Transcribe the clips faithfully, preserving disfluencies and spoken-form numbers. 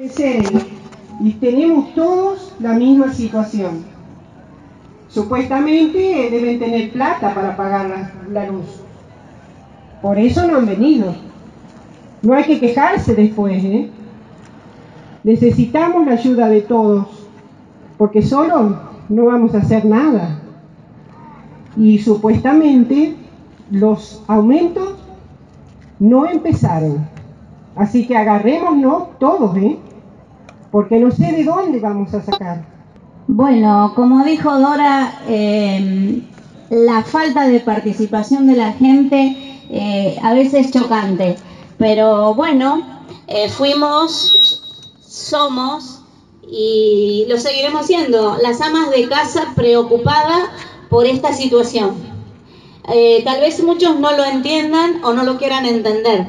Y tenemos todos la misma situación. Supuestamente deben tener plata para pagar la, la luz. Por eso no han venido. No hay que quejarse después, ¿eh? Necesitamos la ayuda de todos, porque solo no vamos a hacer nada. Y supuestamente los aumentos no empezaron. Así que agarrémonos todos, ¿eh? Porque no sé de dónde vamos a sacar. Bueno, como dijo Dora, eh, la falta de participación de la gente eh, a veces es chocante. Pero bueno, eh, fuimos, somos y lo seguiremos siendo las amas de casa preocupadas por esta situación. Eh, tal vez muchos no lo entiendan o no lo quieran entender,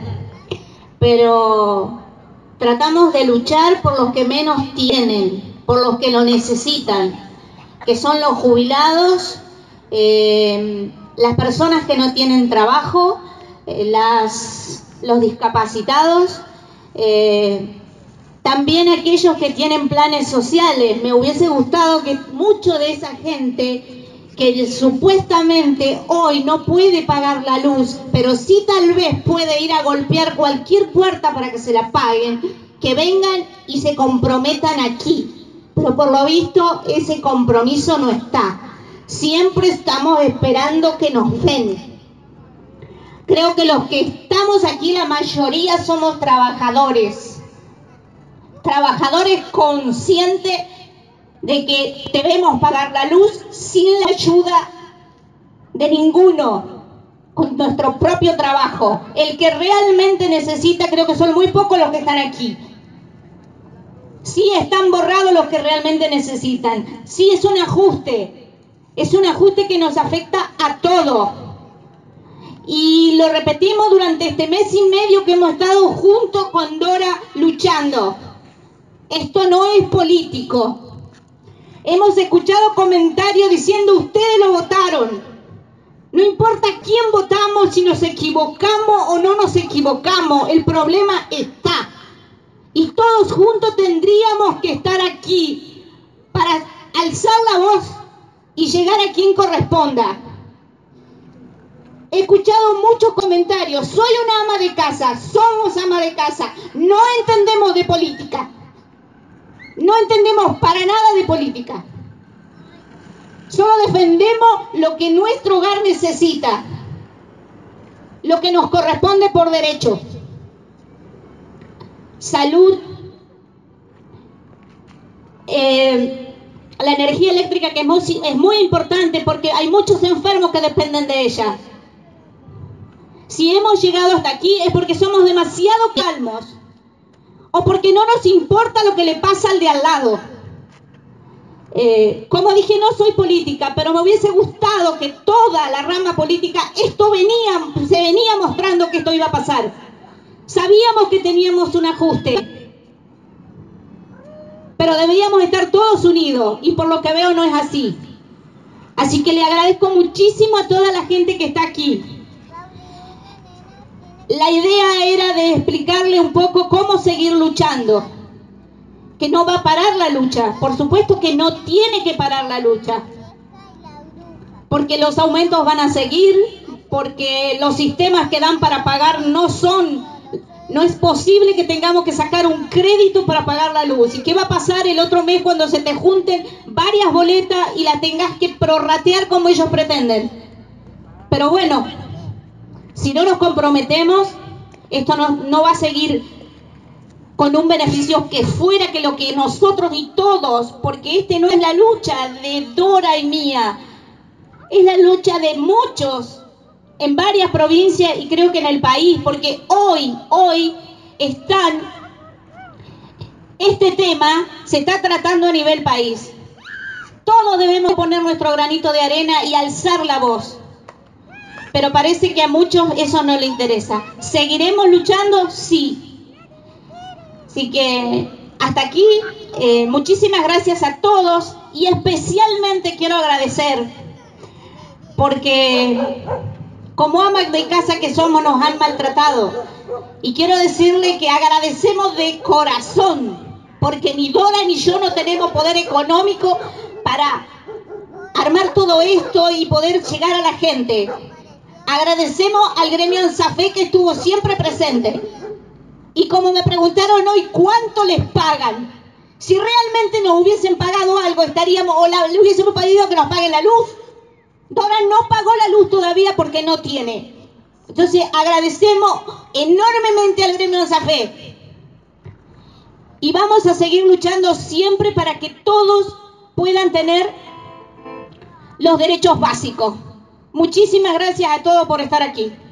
pero tratamos de luchar por los que menos tienen, por los que lo necesitan, que son los jubilados, eh, las personas que no tienen trabajo, eh, las, los discapacitados, eh, también aquellos que tienen planes sociales. Me hubiese gustado que mucho de esa gente que supuestamente hoy no puede pagar la luz, pero sí tal vez puede ir a golpear cualquier puerta para que se la paguen, que vengan y se comprometan aquí. Pero por lo visto ese compromiso no está. Siempre estamos esperando que nos den. Creo que los que estamos aquí, la mayoría somos trabajadores. Trabajadores conscientes de que debemos pagar la luz sin la ayuda de ninguno, con nuestro propio trabajo. El que realmente necesita, creo que son muy pocos los que están aquí. Sí están borrados los que realmente necesitan. Sí es un ajuste, es un ajuste que nos afecta a todos. Y lo repetimos durante este mes y medio que hemos estado juntos con Dora luchando. Esto no es político. Hemos escuchado comentarios diciendo ustedes lo votaron. No importa quién votamos, si nos equivocamos o no nos equivocamos, el problema está. Y todos juntos tendríamos que estar aquí para alzar la voz y llegar a quien corresponda. He escuchado muchos comentarios. Soy una ama de casa, somos ama de casa. No entendemos de política. No entendemos para nada de política. Solo defendemos lo que nuestro hogar necesita, lo que nos corresponde por derecho. Salud, eh, la energía eléctrica, que es muy, es muy importante porque hay muchos enfermos que dependen de ella. Si hemos llegado hasta aquí es porque somos demasiado calmos o porque no nos importa lo que le pasa al de al lado. Eh, como dije, no soy política, pero me hubiese gustado que toda la rama política, esto venía, se venía mostrando que esto iba a pasar. Sabíamos que teníamos un ajuste, pero debíamos estar todos unidos y por lo que veo no es así. Así que le agradezco muchísimo a toda la gente que está aquí. La idea era de explicarle un poco cómo seguir luchando, que no va a parar la lucha, por supuesto que no tiene que parar la lucha, porque los aumentos van a seguir, porque los sistemas que dan para pagar no son, no es posible que tengamos que sacar un crédito para pagar la luz. ¿Y qué va a pasar el otro mes cuando se te junten varias boletas y las tengas que prorratear como ellos pretenden? Pero bueno, si no nos comprometemos, esto no, no va a seguir con un beneficio que fuera que lo que nosotros y todos, porque este no es la lucha de Dora y mía, es la lucha de muchos en varias provincias y creo que en el país, porque hoy, hoy están, este tema se está tratando a nivel país. Todos debemos poner nuestro granito de arena y alzar la voz. Pero parece que a muchos eso no les interesa. ¿Seguiremos luchando? Sí. Así que hasta aquí, eh, muchísimas gracias a todos y especialmente quiero agradecer porque como amas de casa que somos nos han maltratado y quiero decirle que agradecemos de corazón porque ni Dora ni yo no tenemos poder económico para armar todo esto y poder llegar a la gente. Agradecemos al gremio ANSAFE que estuvo siempre presente. Y como me preguntaron hoy, ¿cuánto les pagan? Si realmente nos hubiesen pagado algo, estaríamos, o la, le hubiésemos pedido que nos paguen la luz. Dora no pagó la luz todavía porque no tiene. Entonces agradecemos enormemente al gremio ANSAFE. Y vamos a seguir luchando siempre para que todos puedan tener los derechos básicos. Muchísimas gracias a todos por estar aquí.